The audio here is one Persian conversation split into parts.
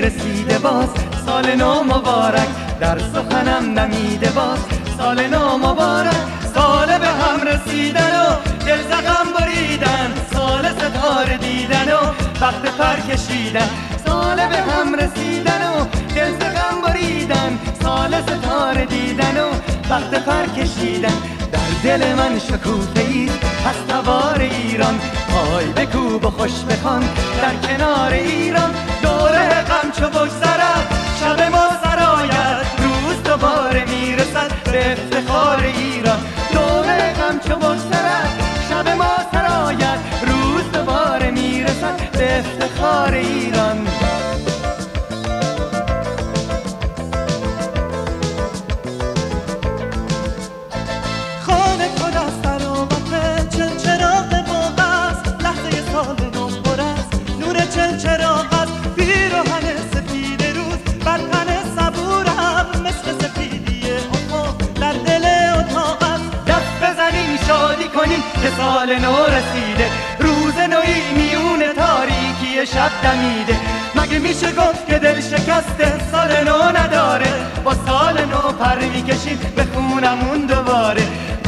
رسیده باز، سال نو مبارک در سخنم دمیده باز، سال نو مبارک. سال به هم رسیدن و دل زغم بریدن، سال ستاره دیدن و وقت پر کشیدن، سال به هم رسیدن و دل زغم بریدن، سال ستاره دیدن و وقت پر کشیدن. در دل من شکوفه‌ای از تبار ایران، پای بکوب و خوش بخوان در کنار ایران. دوره غم چو بگذرد شب ما سرآید، روز دوباره میرسد به افتخار ایران. دوره غم چو بگذرد شب ما سرآید، روز دوباره میرسد به افتخار ایران. که سال نو رسیده، روز نوی میون تاریکی شب دمیده. مگه میشه گفت که دل شکسته سال نو نداره؟ با سال نو پر میکشیم به خونمون دوباره.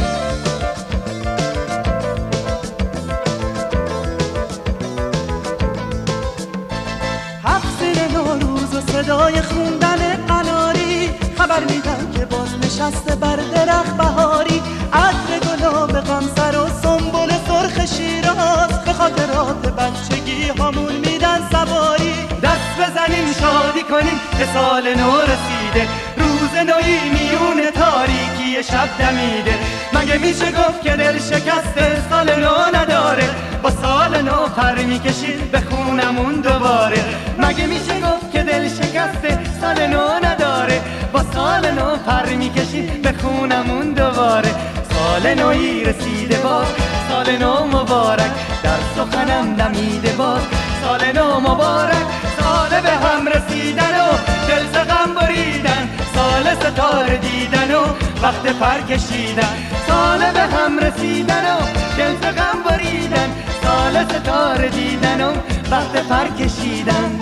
حفظ نوروز و صدای خوندن قناری خبر میدن که باز نشسته بر درخت بهاری. عطر گلاب قمصر و سنبل سرخ شیراز به خاطرات بچگی همون میدن سواری. دست بزنیم شادی کنیم که سال نو رسیده، روز نوی میون تاریکی شب دمیده. مگه میشه گفت که دل شکسته سال نو نداره؟ با سال نو پر میکشید به خونمون دوباره. مگه میشه گفت که دل شکسته سال نو نداره؟ با سال نو پر میکشید به خونمون دوباره. سال نوی رسیده باز، سال نو مبارک در سخنم دمیده باز، سال نو مبارک. سال به هم رسیدن و دل زغم بریدن، سال ستاره دیدن و وقت پر کشیدن، سال به هم رسیدن و دل زغم بریدن، سال ستاره دیدن و وقت پر کشیدن.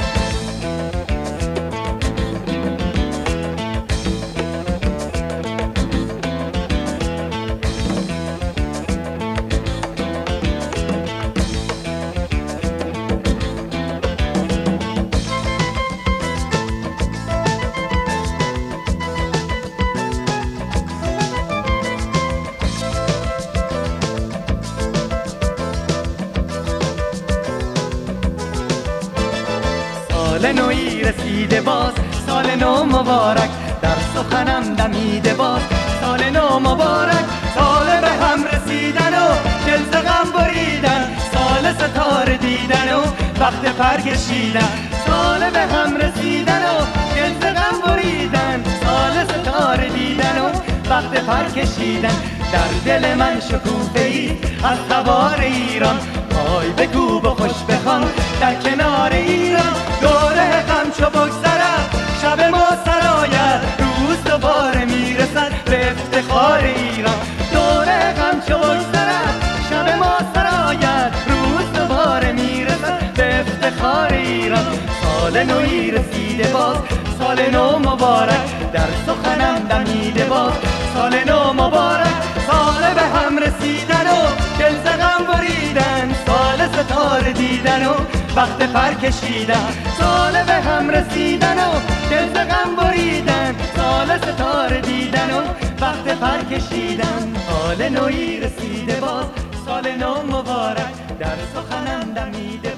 سال نوی رسیده باز، سال نو مبارک در سخنم دمیده باز، سال نو مبارک. سال به هم رسیدن و دل زغم بریدن، سال ستاره دیدن و وقت پر کشیدن، سال به هم رسیدن و دل زغم بریدن، سال ستاره دیدن و وقت پر کشیدن. در دل من شکوفه‌ای از تبار ایران، پای بکوب و خوش بخوان در کنار ایران. دوره غم چو بگذرد شب ما سرآید، روز دوباره میرسد به افتخار ایران. دوره غم چو بگذرد شب ما سرآید، روز دوباره میرسد به افتخار ایران. سال نوی رسیده باز، سال نو مبارک در سخنم دمیده باز، سال نو مبارک. سال به هم رسیدن و دل زغم بریدن، سال ستاره دیدن و وقت پر کشیدن، سال به هم رسیدن و دل زغم بریدن، سال ستاره دیدن و وقت پر کشیدن. سال نوی رسیده باز، سال نو مبارک در سخنم دمیده